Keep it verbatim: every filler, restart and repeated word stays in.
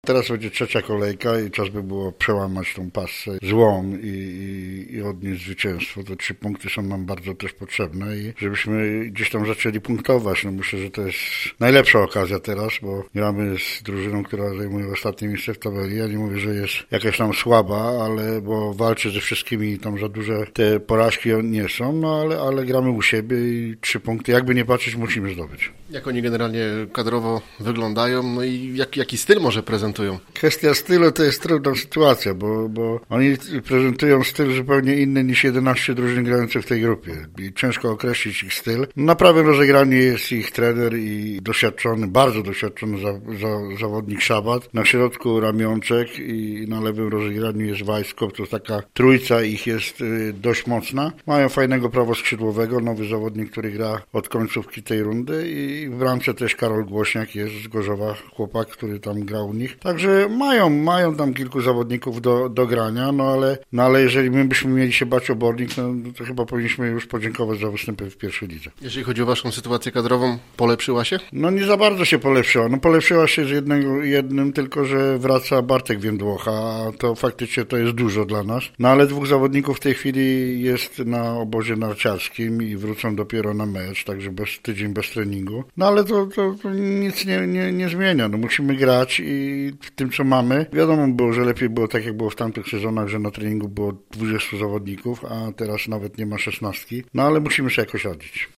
Teraz będzie trzecia kolejka i czas by było przełamać tą pasę złą i, i, i odnieść zwycięstwo. Te trzy punkty są nam bardzo też potrzebne i żebyśmy gdzieś tam zaczęli punktować. No myślę, że to jest najlepsza okazja teraz, bo gramy z drużyną, która zajmuje ostatnie miejsce w tabeli. Ja nie mówię, że jest jakaś tam słaba, ale bo walczy ze wszystkimi, tam za duże te porażki nie są, no ale, ale gramy u siebie i trzy punkty, jakby nie patrzeć, musimy zdobyć. Jak oni generalnie kadrowo wyglądają, no i jak, jaki styl może prezentują? Kwestia stylu to jest trudna sytuacja, bo, bo oni prezentują styl zupełnie inny niż jedenaście drużyn grających w tej grupie i ciężko określić ich styl. Na prawym rozegraniu jest ich trener i doświadczony, bardzo doświadczony za, za, zawodnik Szabat, na środku Ramionczek i na lewym rozegraniu jest Wajsko, to taka trójca ich jest y, dość mocna. Mają fajnego prawoskrzydłowego, nowy zawodnik, który gra od końcówki tej rundy i w bramce też Karol Głośniak jest z Gorzowa, chłopak, który tam grał u nich. Także mają, mają tam kilku zawodników do, do grania, no ale, no ale jeżeli my byśmy mieli się bać o Bornik, no to chyba powinniśmy już podziękować za występy w pierwszej lidze. Jeżeli chodzi o waszą sytuację kadrową, polepszyła się? No nie za bardzo się polepszyła. No polepszyła się z jednego, jednym, tylko że wraca Bartek Więdłocha, a to faktycznie to jest dużo dla nas. No ale dwóch zawodników w tej chwili jest na obozie narciarskim i wrócą dopiero na mecz, także bez, tydzień bez treningu. No ale to, to, to nic nie, nie, nie zmienia. No musimy grać i w tym, co mamy. Wiadomo było, że lepiej było tak, jak było w tamtych sezonach, że na treningu było dwudziestu zawodników, a teraz nawet nie ma szesnastki. No ale musimy się jakoś radzić.